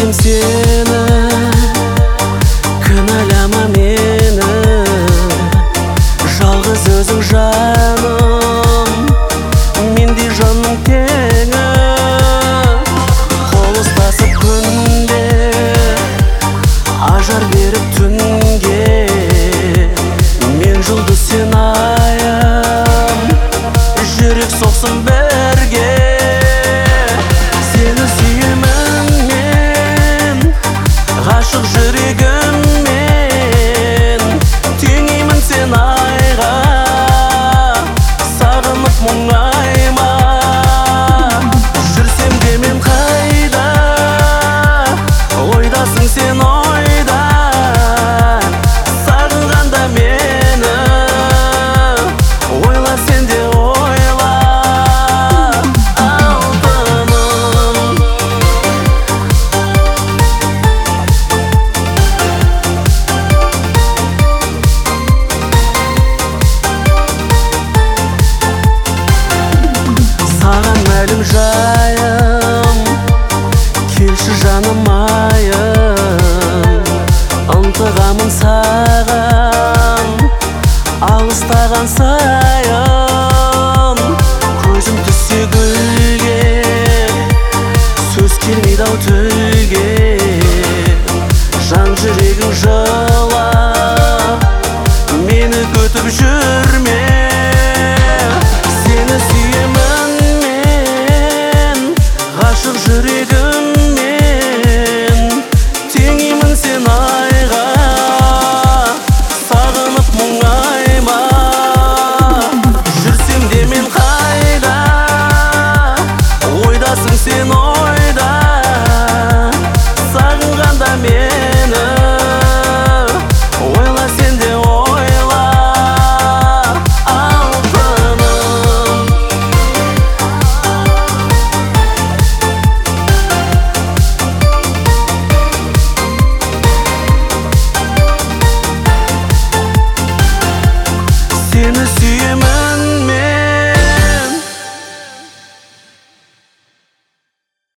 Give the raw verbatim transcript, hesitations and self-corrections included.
сүйдім сені, кінәлама мені, жалғыз өзің жаным, мендей жанның теңі. Қол ұстасып күнде, ажар беріп түнге, мен жұлдыз сен айым, жүрек соқсын бірге. Сені сүйемін мен, ғашық жүрегіммен, теңеймін сен айға, сағынып мұңайма. Жүрсем де мен қайда, ойдасың сен ойда, сағынғанда мені ойла, сен де ойла. Алтыным, саған мәлім жайым, келші жаным айым, ынтығамын саған, алыстаған сайын. Көзім түссе гүлге, сөз келмейді ау тілге.